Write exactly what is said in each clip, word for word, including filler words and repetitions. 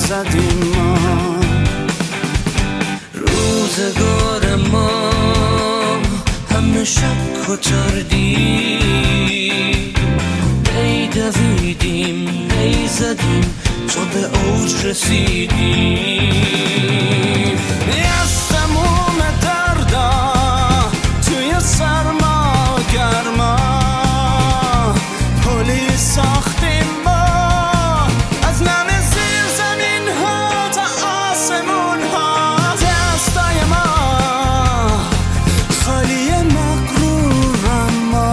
زدیم ما. روزگار ما همه شک و تردیم، ای دویدیم ای زدیم تا به اوج رسیدیم. از تموم دردا توی سرما گرما پلی ساختیم ما، از نم زیر زمین ها تا آسمون ها. دستای ما خالی مغرورم ما،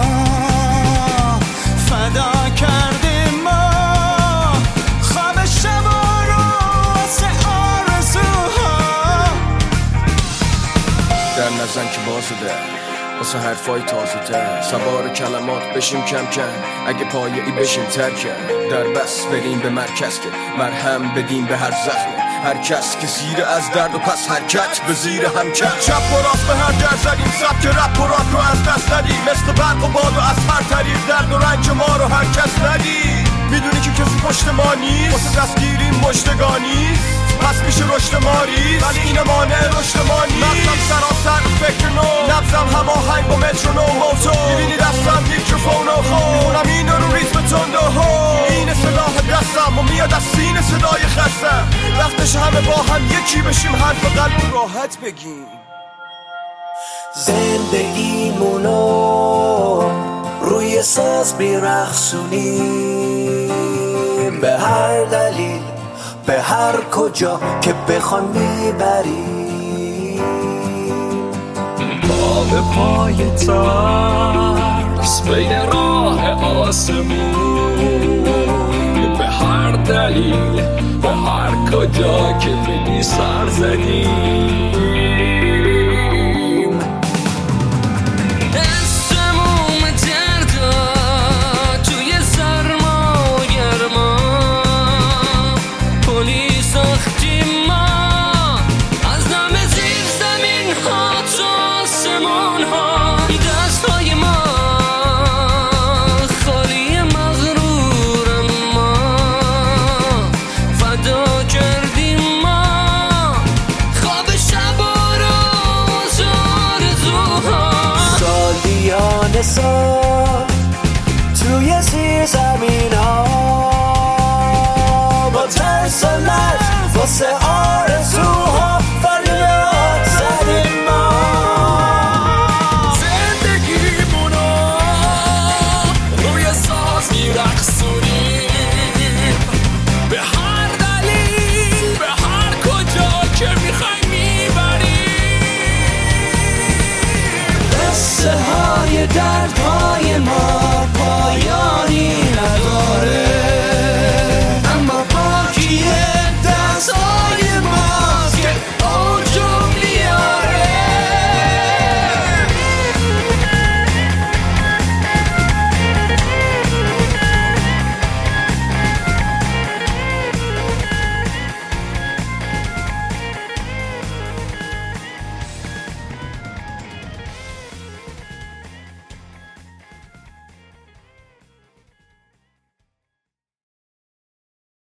فدا کردیم ما خواب شبا رو واسه آرزوها. در نزن که بازده واسه حرفای تازه تر، سوار کلمات بشیم کم کم، اگه پایه‌ای بشیم ترکم. در بس بریم به مرکز که مرهم بدیم به هر زخم هر کس که زیر از درد و پس حرکت به زیر هم کرد. چپ و راست به هر در زدیم، سبک رپ و راک رو از دست ندیم، مثل برق و باد و از هر طریق درد و رنج ما رو هر کس ندید. میدونی که کسی پشت ما نیست، واسه دستگیریم مشتگانی پس میشه رشد ماری، ولی این مانع رشد ما نیست. مغزم سراسر فکر نو، نبزم هماهنگ با مترونوم موتو، میبینی دستم میکروفون و خود میخونم این رو ریتم تند و هو. این سلاح دستم و میاد از سینه صدای خستم، وقتش همه با هم یکی بشیم، حرف قلب راحت بگیم. زندگیمونو روی ساز میرقصونیم، به هر دلیل به هر کجا که بخوان میبریم. پا به پای ترس بین راه آسمون، به هر دلیل به هر کجا که بگی سر زدیم.